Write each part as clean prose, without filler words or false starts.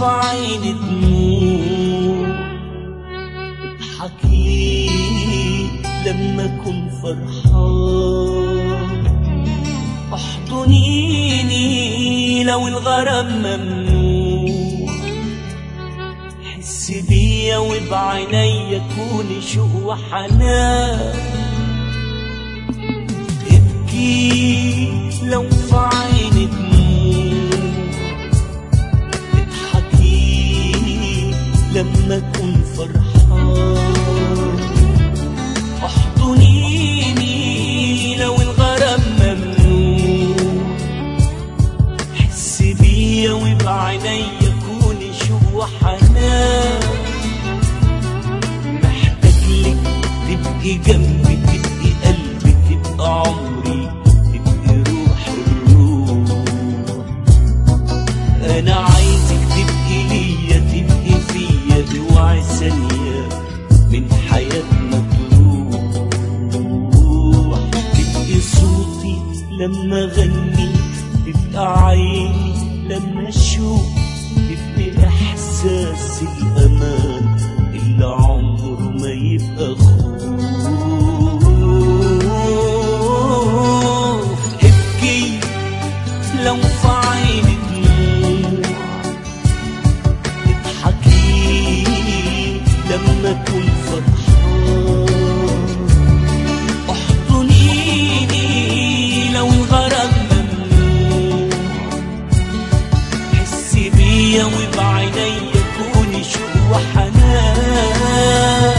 عيني دموع، اضحكي لما اكون فرحان، احضنيني لو الغرام ممنوع، حسي بيا وبعينيا كوني شوق وحنان، ابكي لو في عيني دموع، اضحكي لما اكون فرحان، احضنيني لو الغرام ممنوع، حسي بيا وبعينيا كوني شوق وحنان، محتاجلك تبقي جنبي، تبقي قلبي، تبقى عمري، تبقي روح الروح، انا عايزك تبقي ليا، تبقي فيا، اوعي ثانية من حياتنا تروح، تبقي صوتي لما اغني، تبقى عيني لما اشوف، تبقي احساس الامان اللي عمره ما يبقى خوف، ابكي لو في عيني دموع، اضحكي لما اكون فرحان، احضنيني لو الغرام ممنوع، حسي بيا وبعينيا كوني شوق وحنان.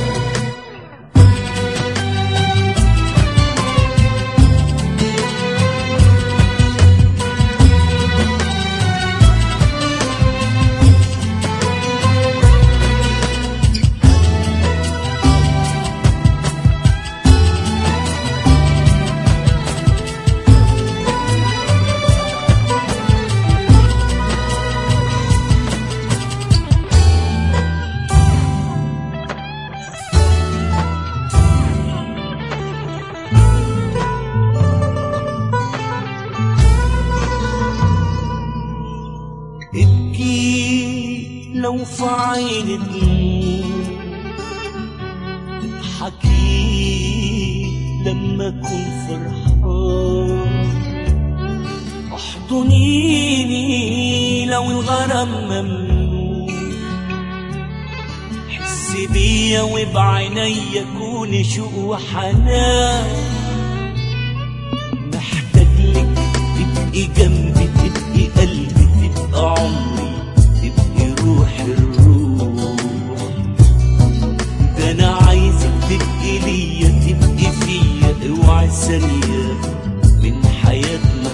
ابكي لو في عيني دموع، اضحكي لما اكون فرحان، احضنيني لو الغرام ممنوع، حسي بيا وبعينيا كوني شوق وحنان، محتاجلك تبقي جنبي، تبقي قلبي، تبقى عمري، تبقي روح الروح، ده انا عايزك تبقي ليا، تبقي فيا، اوعي ثانية من حياتنا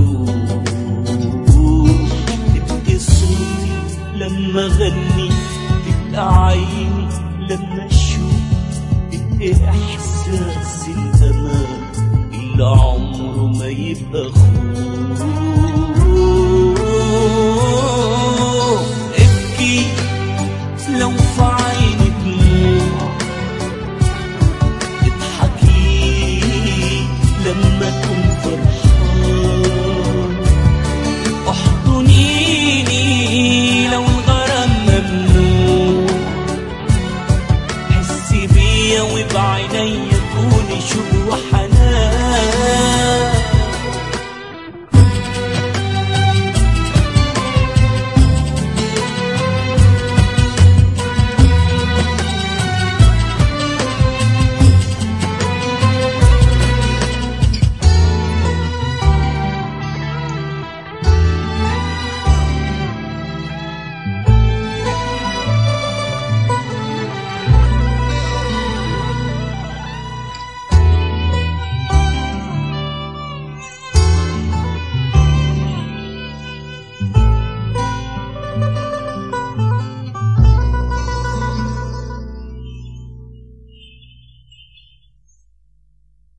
تروح، تبقي صوتي لما اغني، تبقى عيني لما اشوف، تبقي احساس الامان اللي عمره ما يبقى خوف.